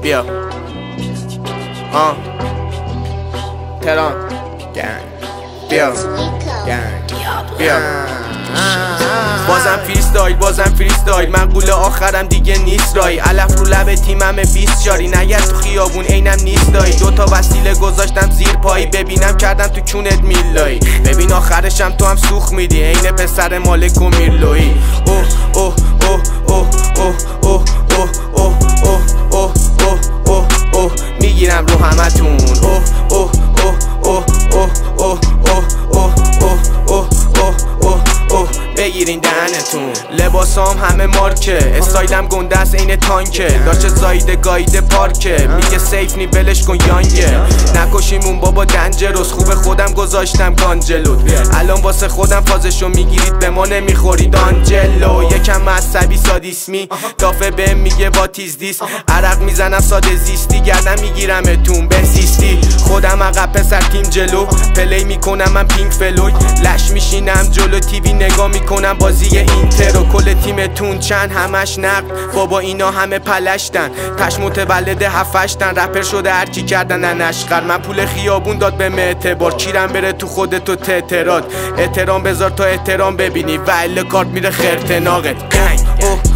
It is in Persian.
بیا تهران گنگ بیا بیا بازم فریستایل منقول آخرم دیگه نیست رای علف رو لب تیمم 20 جاری نگر تو خیابون اینم نیست دایی دوتا وسیله گذاشتم زیر پایی ببینم کردم تو کونت میلایی ببین آخرشم تو هم سوخ میدی عین پسر مالک و میرلویی اوه اوه اوه اوه اوه اوه اوه اوه اوه اوه اوه اوه میگیرم رو همتون اوه اوه اوه اوه اوه اوه اوه اوه اوه اوه بگیرین دهنتون لباسام همه مارکه استایلم گنده است عین تانکه داشته زایده گایده پارکه میگه سیف نی ولش کن یانگه نکشیمون بابا دنجروس خوب خودم گذاشتم گانجلوت الان واسه خودم فازشو میگیرید به ما نمیخورید آنجلو یکم عصبی سادیسمی دافه بهم میگه واتیز دیس عرق میزنم ساده زیستی گردم میگیرمتون بسیستی خودم عقب پسر تیم جلو پلی میکنم من پینک فلوی لش میشینم جلو تیوی نگاه میکنم بازی اینتر و کل تیمتون چند همش نقد بابا اینا همه پلشتن تش متولد هفتشتن رپر شده هرچی کردن نشقر من پول خیابون داد به اعتبار کیرم بره تو خودتو تترات احترام بذار تا احترام ببینی و کارت میره خرتناقت